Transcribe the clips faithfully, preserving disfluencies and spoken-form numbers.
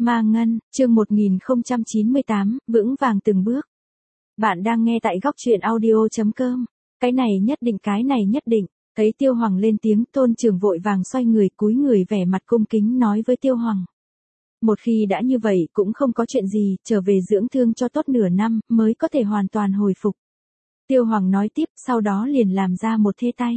Ma Ngân, chương một nghìn không trăm chín mươi tám, vững vàng từng bước. Bạn đang nghe tại góc truyện audio chấm com. Cái này nhất định, cái này nhất định. Thấy Tiêu Hoàng lên tiếng, Tôn Trường vội vàng xoay người, cúi người vẻ mặt cung kính nói với Tiêu Hoàng. Một khi đã như vậy cũng không có chuyện gì, trở về dưỡng thương cho tốt nửa năm, mới có thể hoàn toàn hồi phục. Tiêu Hoàng nói tiếp, sau đó liền làm ra một thê tay.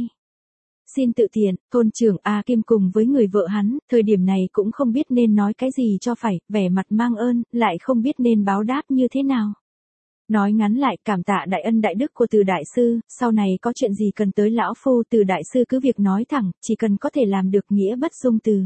Xin tự tiện, Tôn Trường A Kim cùng với người vợ hắn, thời điểm này cũng không biết nên nói cái gì cho phải, vẻ mặt mang ơn, lại không biết nên báo đáp như thế nào. Nói ngắn lại, cảm tạ đại ân đại đức của Từ đại sư, sau này có chuyện gì cần tới lão phu, Từ đại sư cứ việc nói thẳng, chỉ cần có thể làm được nghĩa bất dung từ.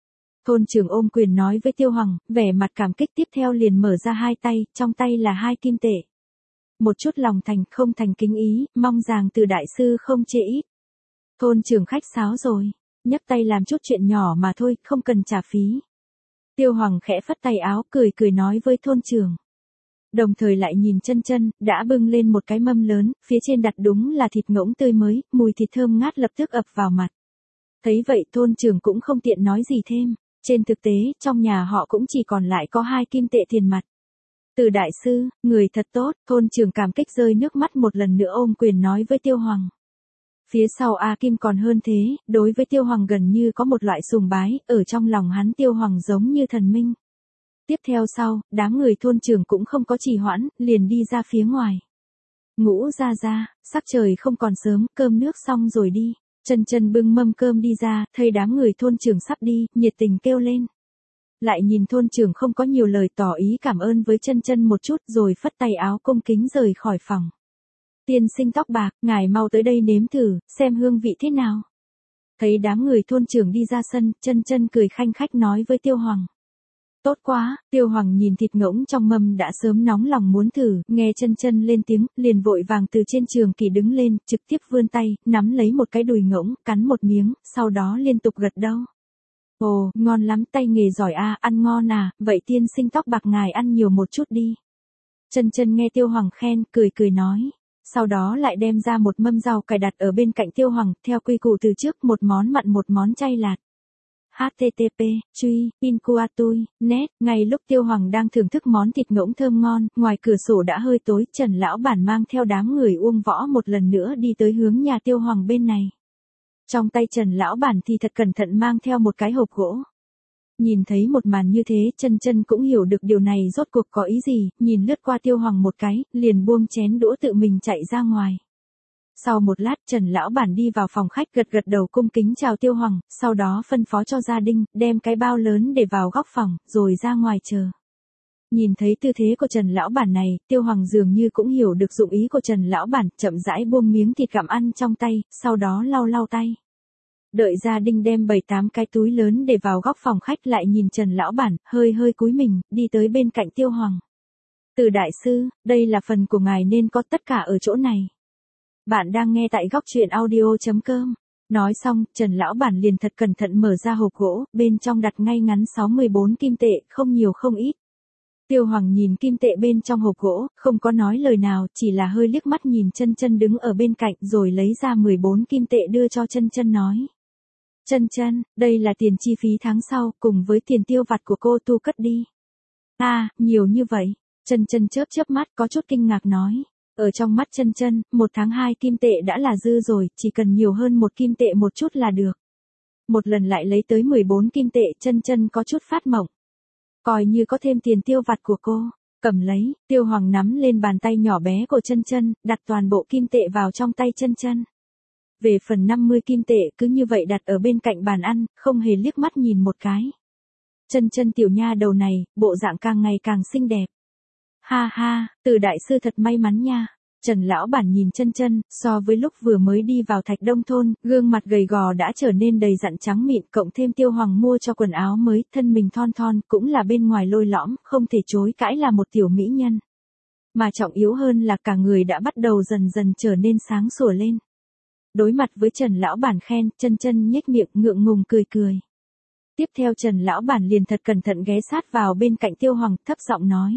Tôn Trường ôm quyền nói với Tiêu Hoàng, vẻ mặt cảm kích, tiếp theo liền mở ra hai tay, trong tay là hai kim tệ. Một chút lòng thành, không thành kính ý, mong rằng Từ đại sư không chê ít. Tôn Trường khách sáo rồi, nhấc tay làm chút chuyện nhỏ mà thôi, không cần trả phí. Tiêu Hoàng khẽ phất tay áo, cười cười nói với Tôn Trường. Đồng thời lại nhìn Chân Chân, đã bưng lên một cái mâm lớn, phía trên đặt đúng là thịt ngỗng tươi mới, mùi thịt thơm ngát lập tức ập vào mặt. Thấy vậy Tôn Trường cũng không tiện nói gì thêm, trên thực tế, trong nhà họ cũng chỉ còn lại có hai kim tệ tiền mặt. Từ đại sư, người thật tốt, Tôn Trường cảm kích rơi nước mắt một lần nữa ôm quyền nói với Tiêu Hoàng. Phía sau A Kim còn hơn thế, đối với Tiêu Hoàng gần như có một loại sùng bái, ở trong lòng hắn Tiêu Hoàng giống như thần minh. Tiếp theo sau, đám người Tôn Trường cũng không có trì hoãn, liền đi ra phía ngoài. Ngũ ra ra, sắc trời không còn sớm, cơm nước xong rồi đi. Chân Chân bưng mâm cơm đi ra, thấy đám người Tôn Trường sắp đi, nhiệt tình kêu lên. Lại nhìn Tôn Trường không có nhiều lời tỏ ý cảm ơn với Chân Chân một chút rồi phất tay áo cung kính rời khỏi phòng. Tiên sinh tóc bạc, ngài mau tới đây nếm thử, xem hương vị thế nào. Thấy đám người Tôn Trường đi ra sân, Chân Chân cười khanh khách nói với Tiêu Hoàng. Tốt quá, Tiêu Hoàng nhìn thịt ngỗng trong mâm đã sớm nóng lòng muốn thử, nghe Chân Chân lên tiếng, liền vội vàng từ trên trường kỷ đứng lên, trực tiếp vươn tay, nắm lấy một cái đùi ngỗng, cắn một miếng, sau đó liên tục gật đầu. Ồ, ngon lắm, tay nghề giỏi a, à, ăn ngon à, vậy tiên sinh tóc bạc ngài ăn nhiều một chút đi. Chân Chân nghe Tiêu Hoàng khen, cười cười nói. Sau đó lại đem ra một mâm rau cải đặt ở bên cạnh Tiêu Hoàng, theo quy củ từ trước, một món mặn một món chay lạt. hát tê tê pê, truy, Incuatui, net, ngay lúc Tiêu Hoàng đang thưởng thức món thịt ngỗng thơm ngon, ngoài cửa sổ đã hơi tối, Trần Lão Bản mang theo đám người Uông Võ một lần nữa đi tới hướng nhà Tiêu Hoàng bên này. Trong tay Trần Lão Bản thì thật cẩn thận mang theo một cái hộp gỗ. Nhìn thấy một màn như thế, Chân Chân cũng hiểu được điều này rốt cuộc có ý gì, nhìn lướt qua Tiêu Hoàng một cái, liền buông chén đũa tự mình chạy ra ngoài. Sau một lát, Trần Lão Bản đi vào phòng khách gật gật đầu cung kính chào Tiêu Hoàng, sau đó phân phó cho gia đình, đem cái bao lớn để vào góc phòng, rồi ra ngoài chờ. Nhìn thấy tư thế của Trần Lão Bản này, Tiêu Hoàng dường như cũng hiểu được dụng ý của Trần Lão Bản, chậm rãi buông miếng thịt gặm ăn trong tay, sau đó lau lau tay. Đợi gia đình đem bảy tám cái túi lớn để vào góc phòng khách lại nhìn Trần Lão Bản, hơi hơi cúi mình, đi tới bên cạnh Tiêu Hoàng. Từ đại sư, đây là phần của ngài nên có tất cả ở chỗ này. Bạn đang nghe tại góc truyện audio chấm com. Nói xong, Trần Lão Bản liền thật cẩn thận mở ra hộp gỗ, bên trong đặt ngay ngắn sáu mươi bốn kim tệ, không nhiều không ít. Tiêu Hoàng nhìn kim tệ bên trong hộp gỗ, không có nói lời nào, chỉ là hơi liếc mắt nhìn Chân Chân đứng ở bên cạnh rồi lấy ra mười bốn kim tệ đưa cho Chân Chân nói. Chân Chân, đây là tiền chi phí tháng sau, cùng với tiền tiêu vặt của cô tu cất đi. À, nhiều như vậy. Chân Chân chớp chớp mắt có chút kinh ngạc nói. Ở trong mắt Chân Chân, một tháng hai kim tệ đã là dư rồi, chỉ cần nhiều hơn một kim tệ một chút là được. Một lần lại lấy tới mười bốn kim tệ, Chân Chân có chút phát mộng. Coi như có thêm tiền tiêu vặt của cô, cầm lấy, Tiêu Hoàng nắm lên bàn tay nhỏ bé của Chân Chân, đặt toàn bộ kim tệ vào trong tay Chân Chân. Về phần năm mươi kim tệ cứ như vậy đặt ở bên cạnh bàn ăn, không hề liếc mắt nhìn một cái. Chân Chân tiểu nha đầu này, bộ dạng càng ngày càng xinh đẹp. Ha ha, Từ đại sư thật may mắn nha. Trần Lão Bản nhìn Chân Chân, so với lúc vừa mới đi vào Thạch Đông thôn, gương mặt gầy gò đã trở nên đầy dặn trắng mịn, cộng thêm Tiêu Hoàng mua cho quần áo mới, thân mình thon thon, cũng là bên ngoài lôi lõm, không thể chối cãi là một tiểu mỹ nhân. Mà trọng yếu hơn là cả người đã bắt đầu dần dần trở nên sáng sủa lên. Đối mặt với Trần Lão Bản khen, Chân Chân nhếch miệng ngượng ngùng cười cười. Tiếp theo Trần Lão Bản liền thật cẩn thận ghé sát vào bên cạnh Tiêu Hoàng, thấp giọng nói.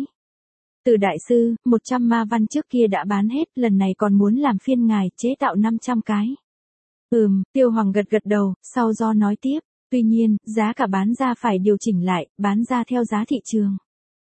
Từ đại sư, một trăm ma văn trước kia đã bán hết, lần này còn muốn làm phiên ngài chế tạo năm trăm cái. Ừm, Tiêu Hoàng gật gật đầu, sau do nói tiếp. Tuy nhiên, giá cả bán ra phải điều chỉnh lại, bán ra theo giá thị trường.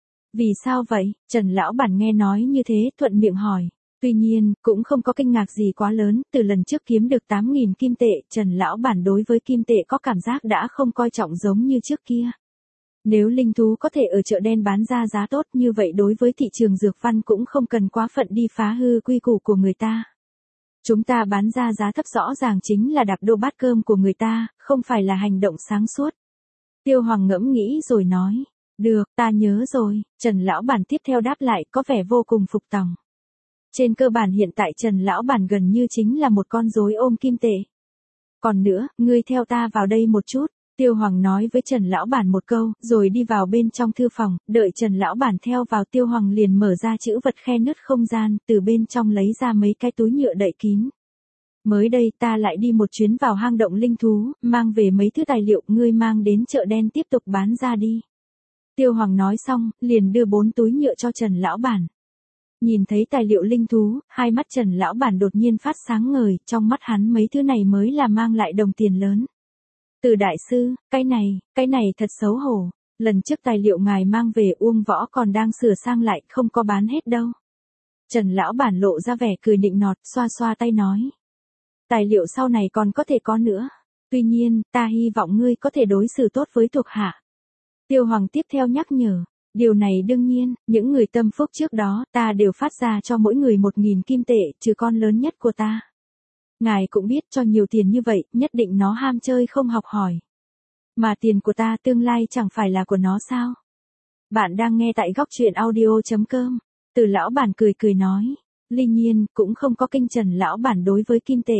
Vì sao vậy? Trần lão bản nghe nói như thế, thuận miệng hỏi. Tuy nhiên, cũng không có kinh ngạc gì quá lớn, từ lần trước kiếm được tám nghìn kim tệ, Trần lão bản đối với kim tệ có cảm giác đã không coi trọng giống như trước kia. Nếu linh thú có thể ở chợ đen bán ra giá tốt như vậy đối với thị trường dược văn cũng không cần quá phận đi phá hư quy củ của người ta. Chúng ta bán ra giá thấp rõ ràng chính là đạp đổ bát cơm của người ta, không phải là hành động sáng suốt. Tiêu Hoàng ngẫm nghĩ rồi nói, được, ta nhớ rồi, Trần lão bản tiếp theo đáp lại có vẻ vô cùng phục tòng. Trên cơ bản hiện tại Trần lão bản gần như chính là một con rối ôm kim tệ. Còn nữa, ngươi theo ta vào đây một chút. Tiêu Hoàng nói với Trần lão bản một câu, rồi đi vào bên trong thư phòng, đợi Trần lão bản theo vào Tiêu Hoàng liền mở ra chữ vật khe nứt không gian, từ bên trong lấy ra mấy cái túi nhựa đậy kín. Mới đây ta lại đi một chuyến vào hang động linh thú, mang về mấy thứ tài liệu ngươi mang đến chợ đen tiếp tục bán ra đi. Tiêu Hoàng nói xong, liền đưa bốn túi nhựa cho Trần lão bản. Nhìn thấy tài liệu linh thú, hai mắt Trần lão bản đột nhiên phát sáng ngời, trong mắt hắn mấy thứ này mới là mang lại đồng tiền lớn. Từ đại sư, cái này, cái này thật xấu hổ, lần trước tài liệu ngài mang về Uông Võ còn đang sửa sang lại, không có bán hết đâu. Trần lão bản lộ ra vẻ cười nịnh nọt, xoa xoa tay nói. Tài liệu sau này còn có thể có nữa, tuy nhiên, ta hy vọng ngươi có thể đối xử tốt với thuộc hạ. Tiêu Hoàng tiếp theo nhắc nhở, điều này đương nhiên, những người tâm phúc trước đó, ta đều phát ra cho mỗi người một nghìn kim tệ, trừ con lớn nhất của ta. Ngài cũng biết cho nhiều tiền như vậy, nhất định nó ham chơi không học hỏi. Mà tiền của ta tương lai chẳng phải là của nó sao? Bạn đang nghe tại góc truyện audio chấm com. Từ lão bản cười cười nói. Ly nhiên, cũng không có kinh Trần lão bản đối với kim tệ.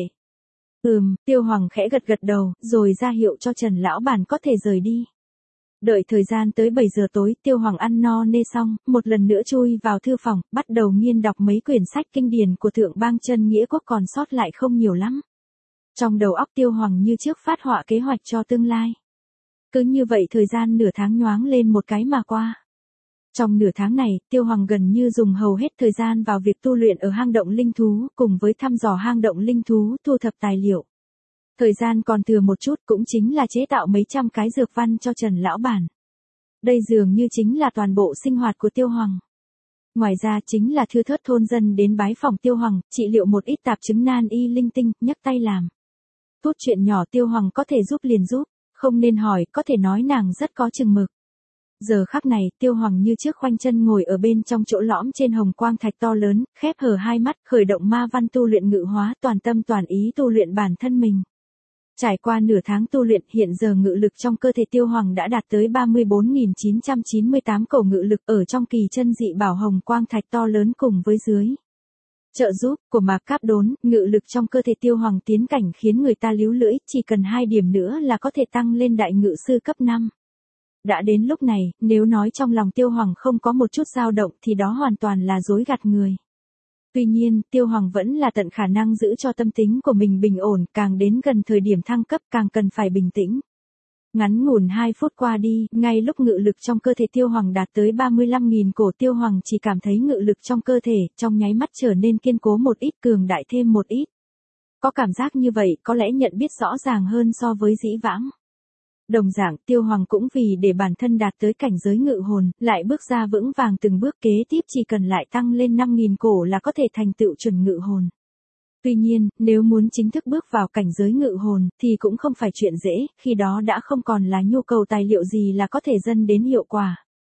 Ừm, Tiêu Hoàng khẽ gật gật đầu, rồi ra hiệu cho Trần lão bản có thể rời đi. Đợi thời gian tới bảy giờ tối, Tiêu Hoàng ăn no nê xong, một lần nữa chui vào thư phòng, bắt đầu nghiên đọc mấy quyển sách kinh điển của Thượng Bang Chân Nghĩa Quốc còn sót lại không nhiều lắm. Trong đầu óc Tiêu Hoàng như trước phát họa kế hoạch cho tương lai. Cứ như vậy thời gian nửa tháng nhoáng lên một cái mà qua. Trong nửa tháng này, Tiêu Hoàng gần như dùng hầu hết thời gian vào việc tu luyện ở hang động linh thú, cùng với thăm dò hang động linh thú, thu thập tài liệu. Thời gian còn thừa một chút cũng chính là chế tạo mấy trăm cái dược văn cho Trần lão bản. Đây dường như chính là toàn bộ sinh hoạt của Tiêu Hoàng. Ngoài ra chính là thưa thớt thôn dân đến bái phòng Tiêu Hoàng, trị liệu một ít tạp chứng nan y linh tinh, nhấc tay làm. Tốt chuyện nhỏ Tiêu Hoàng có thể giúp liền giúp, không nên hỏi, có thể nói nàng rất có chừng mực. Giờ khắc này, Tiêu Hoàng như trước khoanh chân ngồi ở bên trong chỗ lõm trên hồng quang thạch to lớn, khép hờ hai mắt, khởi động ma văn tu luyện ngự hóa, toàn tâm toàn ý tu luyện bản thân mình. Trải qua nửa tháng tu luyện, hiện giờ ngự lực trong cơ thể Tiêu Hoàng đã đạt tới ba mươi bốn nghìn chín trăm chín mươi tám cổ ngự lực ở trong kỳ chân dị bảo hồng quang thạch to lớn cùng với dưới trợ giúp của Mạc Cáp Đốn, ngự lực trong cơ thể Tiêu Hoàng tiến cảnh khiến người ta líu lưỡi, chỉ cần hai điểm nữa là có thể tăng lên đại ngự sư cấp năm. Đã đến lúc này, nếu nói trong lòng Tiêu Hoàng không có một chút dao động thì đó hoàn toàn là dối gạt người. Tuy nhiên, Tiêu Hoàng vẫn là tận khả năng giữ cho tâm tính của mình bình ổn, càng đến gần thời điểm thăng cấp càng cần phải bình tĩnh. Ngắn ngủn hai phút qua đi, ngay lúc ngự lực trong cơ thể Tiêu Hoàng đạt tới ba mươi lăm nghìn cổ, Tiêu Hoàng chỉ cảm thấy ngự lực trong cơ thể, trong nháy mắt trở nên kiên cố một ít, cường đại thêm một ít. Có cảm giác như vậy, có lẽ nhận biết rõ ràng hơn so với dĩ vãng. Đồng dạng, Tiêu Hoàng cũng vì để bản thân đạt tới cảnh giới ngự hồn, lại bước ra vững vàng từng bước kế tiếp, chỉ cần lại tăng lên năm nghìn cổ là có thể thành tựu chuẩn ngự hồn. Tuy nhiên, nếu muốn chính thức bước vào cảnh giới ngự hồn, thì cũng không phải chuyện dễ, khi đó đã không còn là nhu cầu tài liệu gì là có thể dâng đến hiệu quả.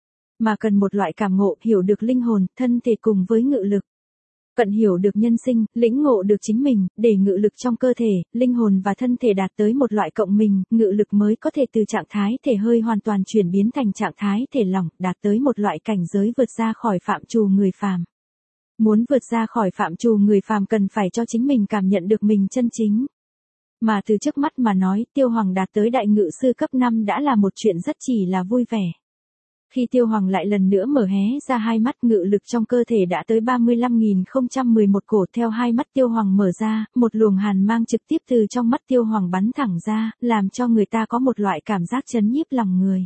Mà cần một loại cảm ngộ, hiểu được linh hồn, thân thể cùng với ngự lực. Cận hiểu được nhân sinh, lĩnh ngộ được chính mình, để ngự lực trong cơ thể, linh hồn và thân thể đạt tới một loại cộng mình, ngự lực mới có thể từ trạng thái thể hơi hoàn toàn chuyển biến thành trạng thái thể lỏng, đạt tới một loại cảnh giới vượt ra khỏi phạm trù người phàm. Muốn vượt ra khỏi phạm trù người phàm cần phải cho chính mình cảm nhận được mình chân chính. Mà từ trước mắt mà nói, Tiêu Hoàng đạt tới đại ngự sư cấp năm đã là một chuyện rất chỉ là vui vẻ. Khi Tiêu Hoàng lại lần nữa mở hé ra hai mắt, ngự lực trong cơ thể đã tới ba mươi lăm nghìn không trăm mười một cổ, theo hai mắt Tiêu Hoàng mở ra, một luồng hàn mang trực tiếp từ trong mắt Tiêu Hoàng bắn thẳng ra, làm cho người ta có một loại cảm giác chấn nhiếp lòng người.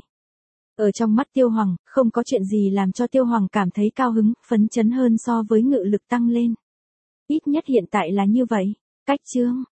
Ở trong mắt Tiêu Hoàng, không có chuyện gì làm cho Tiêu Hoàng cảm thấy cao hứng, phấn chấn hơn so với ngự lực tăng lên. Ít nhất hiện tại là như vậy. Cách chương